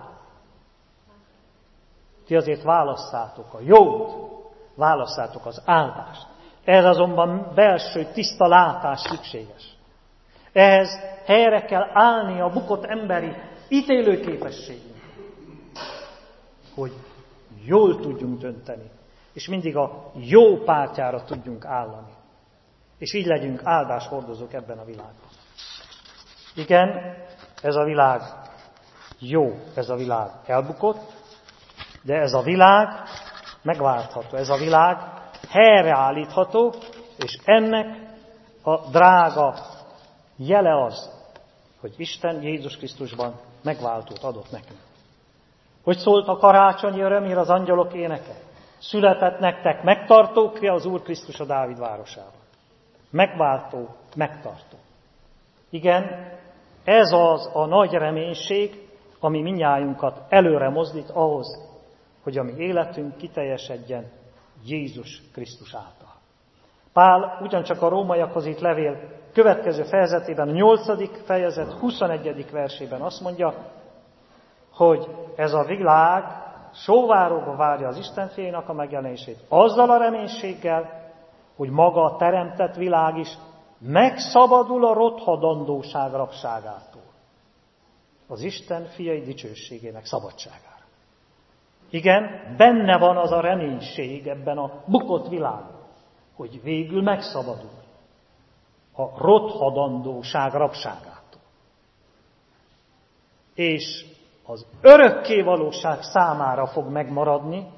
Ti azért válasszátok a jót, válasszátok az áldást. Ehhez azonban belső tiszta látás szükséges. Ehhez helyre kell állni a bukott emberi ítélőképességünk, hogy jól tudjunk dönteni, és mindig a jó pártjára tudjunk állani. És így legyünk áldáshordozók ebben a világban. Igen, ez a világ jó, ez a világ elbukott, de ez a világ megváltható, ez a világ helyreállítható, és ennek a drága jele az, hogy Isten Jézus Krisztusban megváltót adott nekünk. Hogy szólt a karácsonyi örömhír, az angyalok éneke? Született nektek megtartó, ki az Úr Krisztus a Dávid városában. Megváltó, megtartó. Igen, ez az a nagy reménység, ami mindnyájunkat előre mozdít ahhoz, hogy a mi életünk kiteljesedjen Jézus Krisztus által. Pál ugyancsak a rómaiakhoz írt levél következő fejezetében, a 8. fejezet 21. versében azt mondja, hogy ez a világ sóvárogva várja az Isten fiainak a megjelenését, azzal a reménységgel, hogy maga a teremtett világ is megszabadul a rothadandóság rabságától. Az Isten fiai dicsőségének szabadságára. Igen, benne van az a reménység ebben a bukott világban, hogy végül megszabadul a rothadandóság rabságától. És az örökké valóság számára fog megmaradni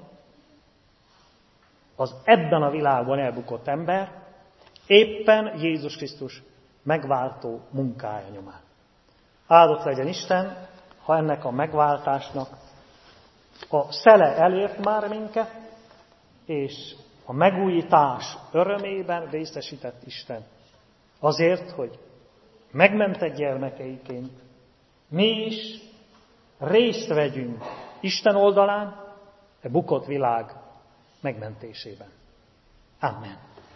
az ebben a világban elbukott ember, éppen Jézus Krisztus megváltó munkája nyomán. Áldott legyen Isten, ha ennek a megváltásnak a szele elért már minket, és a megújítás örömében részesített Isten. Azért, hogy megmentett gyermekeiként mi is részt vegyünk Isten oldalán, a bukott világ megmentésében. Amen.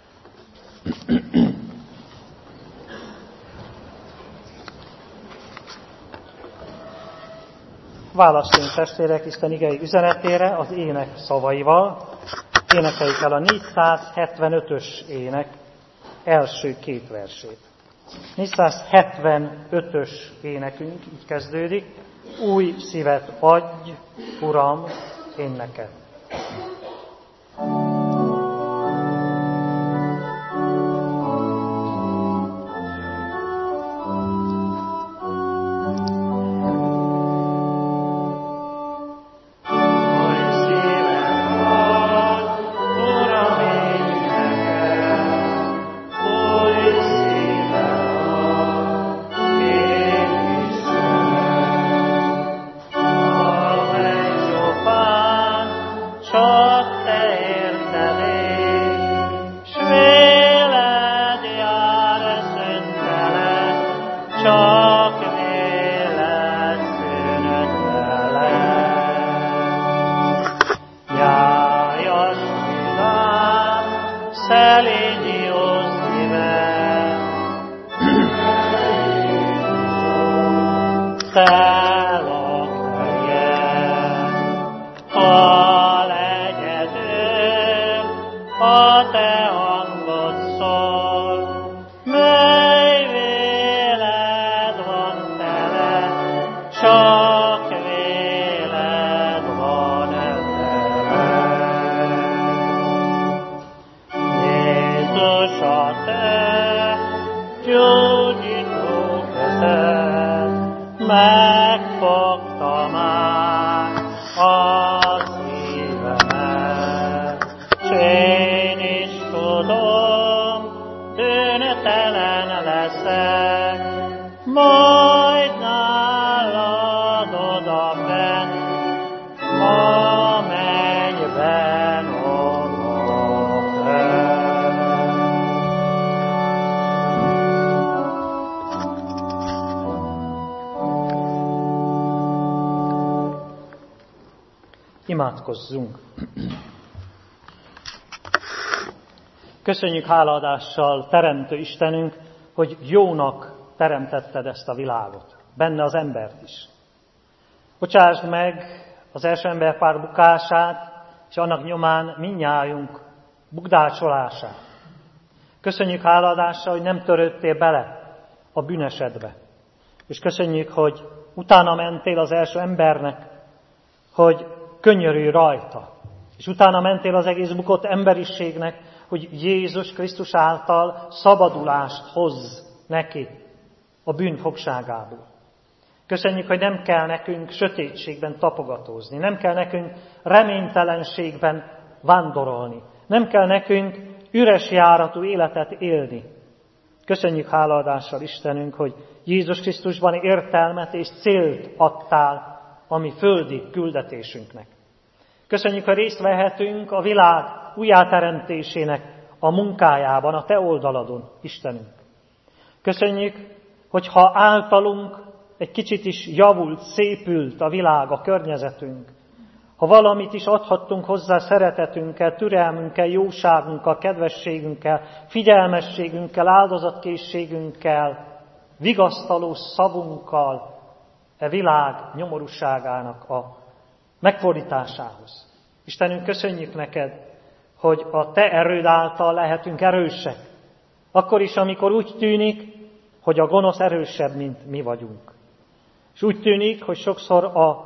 Válaszoljunk testvérek Isten igei üzenetére az ének szavaival. Énekeljük el a 475-ös ének első két versét. 475-ös énekünk így kezdődik. Új szívet adj, Uram, én neked. Megfogta már a szívemet, s én is tudom, tűnetelen leszek, majd nálad odabenn, a mennyben odabenn. Imádkozzunk! Köszönjük hálaadással, Teremtő Istenünk, hogy jónak teremtetted ezt a világot, benne az embert is. Bocsásd meg az első emberpár bukását, és annak nyomán mindnyájunk bukdácsolását. Köszönjük hálaadással, hogy nem törődtél bele a bűnesedbe. És köszönjük, hogy utána mentél az első embernek, hogy könyörülj rajta. És utána mentél az egész bukott emberiségnek, hogy Jézus Krisztus által szabadulást hoz neki a bűn fogságából. Köszönjük, hogy nem kell nekünk sötétségben tapogatózni, nem kell nekünk reménytelenségben vándorolni, nem kell nekünk üres járatú életet élni. Köszönjük hálaadással Istenünk, hogy Jézus Krisztusban értelmet és célt adtál a mi földi küldetésünknek. Köszönjük, hogy részt vehetünk a világ újjáteremtésének a munkájában, a Te oldaladon, Istenünk. Köszönjük, hogy ha általunk egy kicsit is javult, szépült a világ, a környezetünk, ha valamit is adhattunk hozzá szeretetünkkel, türelmünkkel, jóságunkkal, kedvességünkkel, figyelmességünkkel, áldozatkészségünkkel, vigasztaló szavunkkal, e világ nyomorúságának a megfordításához. Istenünk, köszönjük neked, hogy a Te erőd által lehetünk erősek. Akkor is, amikor úgy tűnik, hogy a gonosz erősebb, mint mi vagyunk. És úgy tűnik, hogy sokszor a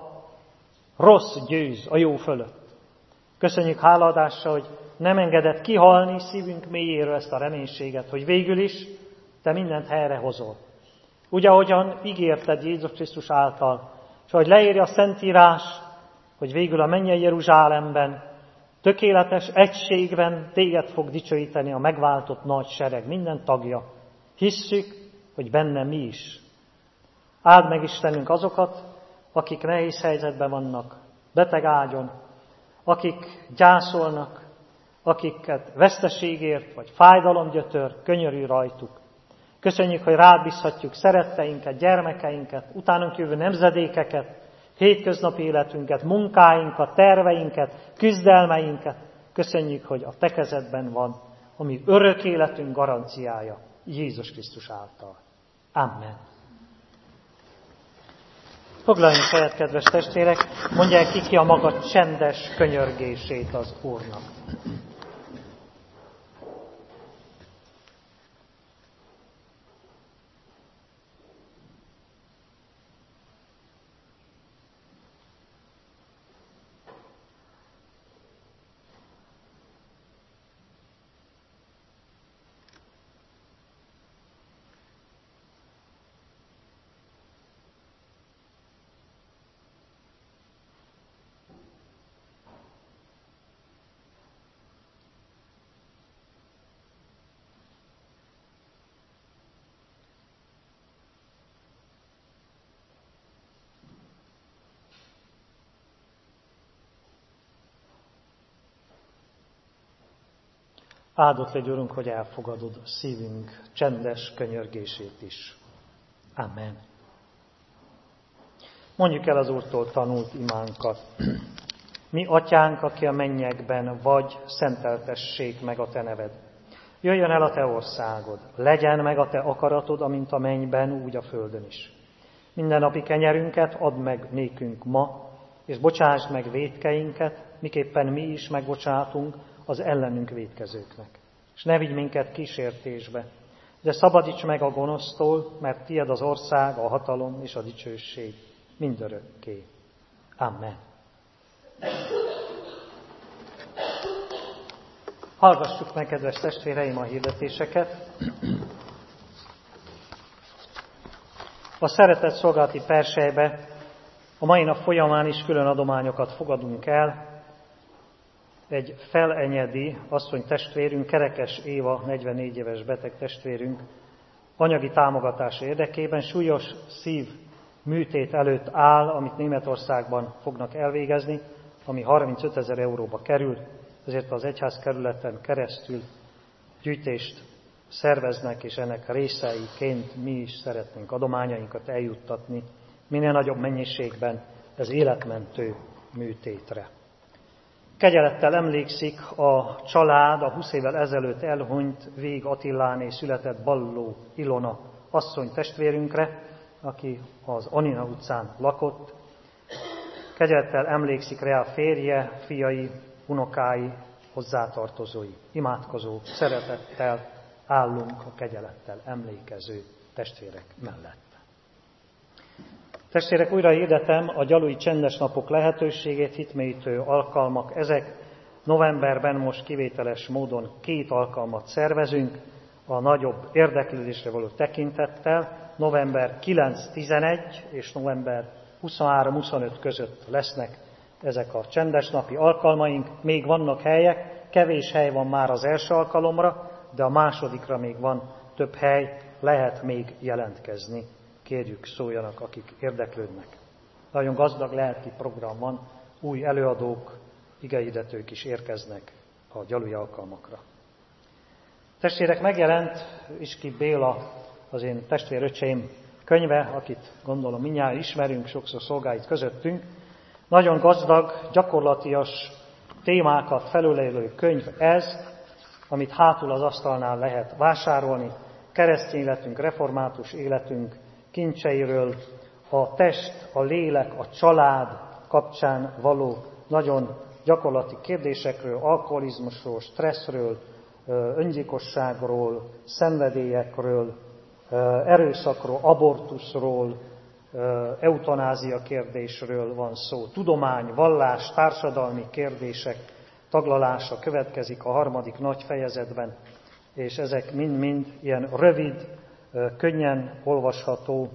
rossz győz a jó fölött. Köszönjük hálaadással, hogy nem engedett kihalni szívünk mélyéről ezt a reménységet, hogy végül is Te mindent helyrehozol. Úgy, ahogyan ígérted Jézus Krisztus által, és ahogy leírja a Szentírás, hogy végül a mennyei Jeruzsálemben, tökéletes egységben Téged fog dicsőíteni a megváltott nagy sereg minden tagja. Hisszük hogy benne mi is. Áld meg, Istenünk, azokat, akik nehéz helyzetben vannak, beteg ágyon, akik gyászolnak, akiket veszteségért vagy fájdalom gyötör, könyörülj rajtuk. Köszönjük, hogy rád bízhatjuk szeretteinket, gyermekeinket, utánunk jövő nemzedékeket, hétköznapi életünket, munkáinkat, terveinket, küzdelmeinket. Köszönjük, hogy a te kezedben van, ami örök életünk garanciája, Jézus Krisztus által. Amen. Foglaljunk helyet, kedves testvérek, mondják ki a maga csendes könyörgését az Úrnak. Áldott légy, Urunk, hogy elfogadod szívünk csendes könyörgését is. Amen. Mondjuk el az Úrtól tanult imánkat. Mi, Atyánk, aki a mennyekben vagy, szenteltessék meg a te neved. Jöjjön el a te országod, legyen meg a te akaratod, amint a mennyben, úgy a földön is. Mindennapi kenyerünket add meg nékünk ma, és bocsásd meg vétkeinket, miképpen mi is megbocsátunk az ellenünk vétkezőknek. És ne vigy minket kísértésbe, de szabadíts meg a gonosztól, mert tied az ország, a hatalom és a dicsőség mindörökké. Amen. Hallgassuk meg, kedves testvéreim, a hirdetéseket. A szeretett szolgálati perselybe a mai nap folyamán is külön adományokat fogadunk el. Egy Felenyedi asszony testvérünk, Kerekes Éva, 44 éves beteg testvérünk anyagi támogatása érdekében súlyos szívműtét előtt áll, amit Németországban fognak elvégezni, ami 35 000 euróba kerül, ezért az egyházkerületen keresztül gyűjtést szerveznek, és ennek részeiként mi is szeretnénk adományainkat eljuttatni minél nagyobb mennyiségben ez életmentő műtétre. Kegyelettel emlékszik a család a 20 évvel ezelőtt elhunyt Vég Attiláné született Balló Ilona asszony testvérünkre, aki az Anina utcán lakott. Kegyelettel emlékszik rá a férje, fiai, unokái, hozzátartozói. Imádkozó szeretettel állunk a kegyelettel emlékező testvérek mellett. Testvérek, újra hirdetem a gyalui csendes napok lehetőségét, hitmélyítő alkalmak. Ezek novemberben most kivételes módon 2 alkalmat szervezünk, a nagyobb érdeklődésre való tekintettel. November 9-11 és november 23-25 között lesznek ezek a csendes napi alkalmaink. Még vannak helyek, kevés hely van már az első alkalomra, de a másodikra még van több hely, lehet még jelentkezni. Kérjük, szóljanak, akik érdeklődnek. Nagyon gazdag lelki program van, új előadók, igehirdetők is érkeznek a gyalui alkalmakra. Testvérek, megjelent Iski Béla, az én testvéröcseim könyve, akit gondolom mindnyájan ismerünk, sokszor szolgált közöttünk. Nagyon gazdag, gyakorlatias témákat felölelő könyv ez, amit hátul az asztalnál lehet vásárolni. Keresztény életünk, református életünk kincseiről, a test, a lélek, a család kapcsán való nagyon gyakorlati kérdésekről, alkoholizmusról, stresszről, öngyilkosságról, szenvedélyekről, erőszakról, abortuszról, eutanázia kérdésről van szó. Tudomány, vallás, társadalmi kérdések taglalása következik a 3. nagy fejezetben, és ezek mind-mind ilyen rövid, könnyen olvasható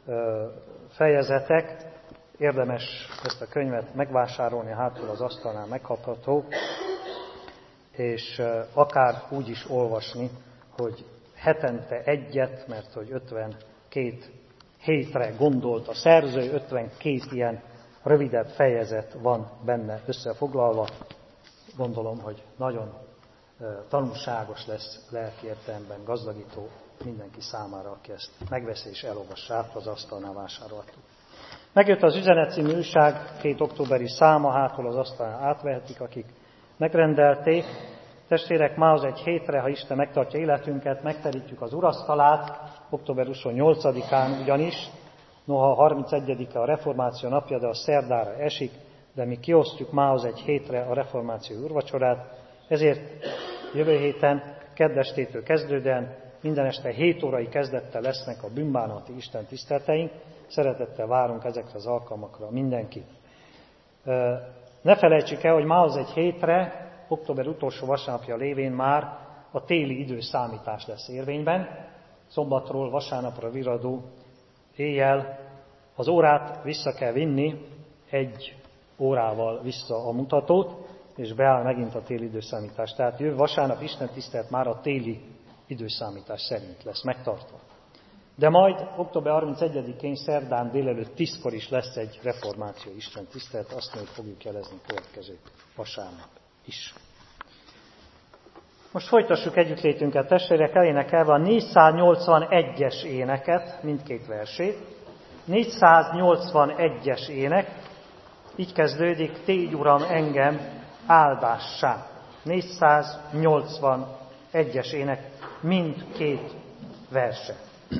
fejezetek. Érdemes ezt a könyvet megvásárolni, hátul az asztalnál megkapható, és akár úgy is olvasni, hogy hetente egyet, mert hogy 52 hétre gondolt a szerző, 52 ilyen rövidebb fejezet van benne összefoglalva. Gondolom, hogy nagyon tanulságos lesz, lelki értelemben gazdagító mindenki számára, aki ezt megveszi és elolvassa, az asztalnál vásároltuk. Megjött az Üzenet című újság 2. októberi száma, hátul az asztalnál átvehetik, akik megrendelték. Testvérek, mához egy hétre, ha Isten megtartja életünket, megterítjük az urasztalát, október 28-án ugyanis, noha 31-e a reformáció napja, de a szerdára esik, de mi kiosztjuk mához egy hétre a reformáció úrvacsorát, ezért jövő héten, keddestétől kezdődően minden este 7 órai kezdettel lesznek a bűnbánati Isten tiszteleteink. Szeretettel várunk ezekre az alkalmakra mindenkit. Ne felejtsük el, hogy mához egy hétre, október utolsó vasárnapja lévén már a téli időszámítás lesz érvényben. Szombatról vasárnapra viradó éjjel az órát vissza kell vinni, 1 órával vissza a mutatót, és beáll megint a téli időszámítás. Tehát jövő vasárnap Isten tisztelet már a téli időszámítás szerint lesz megtartva. De majd október 31-én szerdán délelőtt 10-kor is lesz egy reformáció Isten tisztelet, azt még fogjuk jelezni következő vasárnap is. Most folytassuk együttlétünket, testvérek, elénekelve a 481-es éneket, mindkét versét. 481-es ének, így kezdődik: Tégy, Uram, engem áldássá. 481-es ének, mindkét verse.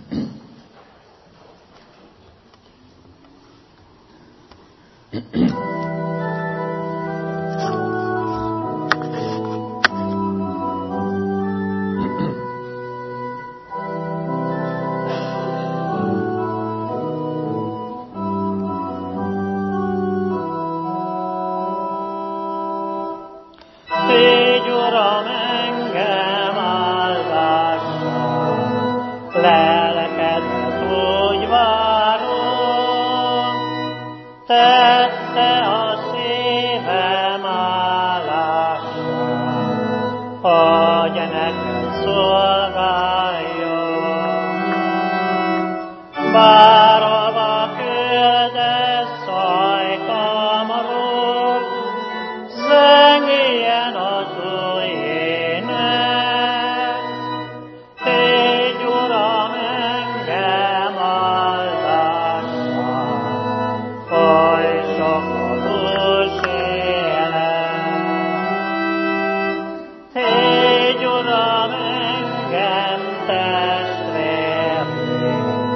Tégy, Uram, engem áldássá, lelkedet úgy várom, tette a szívem állásra, hogy neked szolgáljon. Bárhova küldesz ajkamról, zengjen az új ének. Tégy, Uram, engem áldássá, oly sok a hús élet. Tégy, Uram, engem testvérné,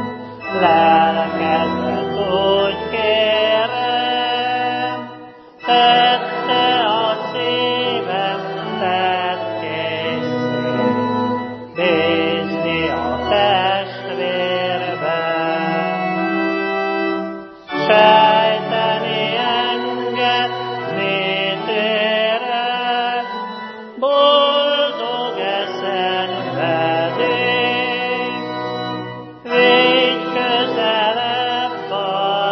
lelkedet úgy kérem, tette a szívem, tett készé, bízni a testvérben. Sejteni engedni térek, boldog-e szenvedély, végy közelebb a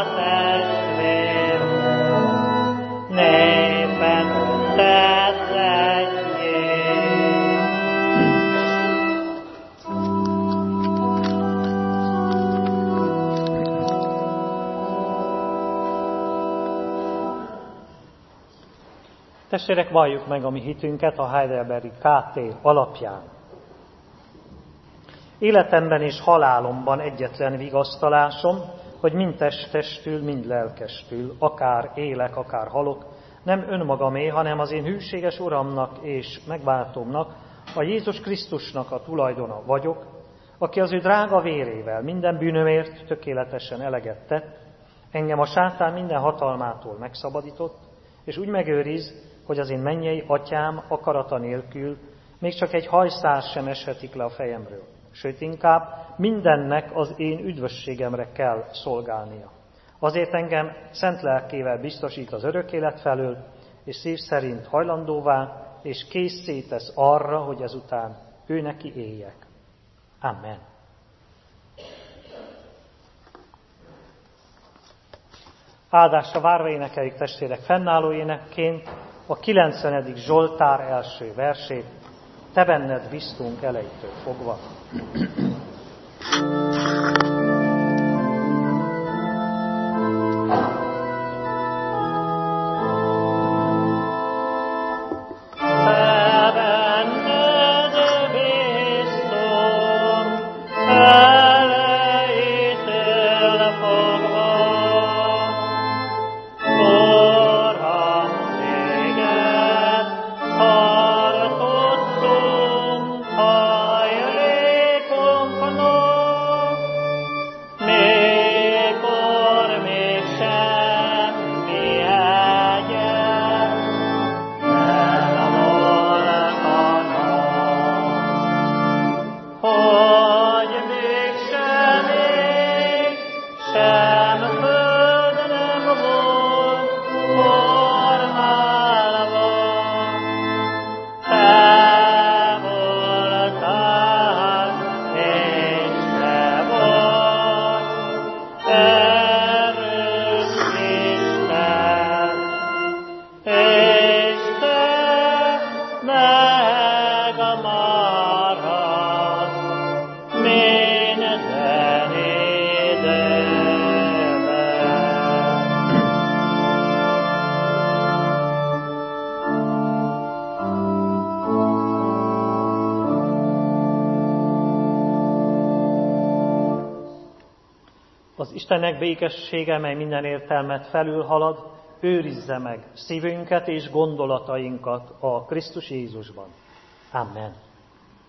testvérben, népen tett egyé. Testvérek, valljuk meg a mi hitünket a Heidelbergi KT alapján. Életemben és halálomban egyetlen vigasztalásom, hogy mind testestül, mind lelkestül, akár élek, akár halok, nem önmagamé, hanem az én hűséges Uramnak és megváltómnak, a Jézus Krisztusnak a tulajdona vagyok, aki az ő drága vérével minden bűnömért tökéletesen eleget tett, engem a sátán minden hatalmától megszabadított, és úgy megőriz, hogy az én mennyei atyám akarata nélkül még csak egy hajszál sem eshetik le a fejemről. Sőt, inkább mindennek az én üdvösségemre kell szolgálnia. Azért engem szent lelkével biztosít az örök élet felől, és szív szerint hajlandóvá, és készé tesz arra, hogy ezután ő neki éljek. Amen. Áldásra várva énekeljük, testvérek, fennálló énekként a 90. Zsoltár első versét. te benned bíztunk elejétől fogva. Az Istennek békessége, mely minden értelmet felülhalad, őrizze meg szívünket és gondolatainkat a Krisztus Jézusban. Amen.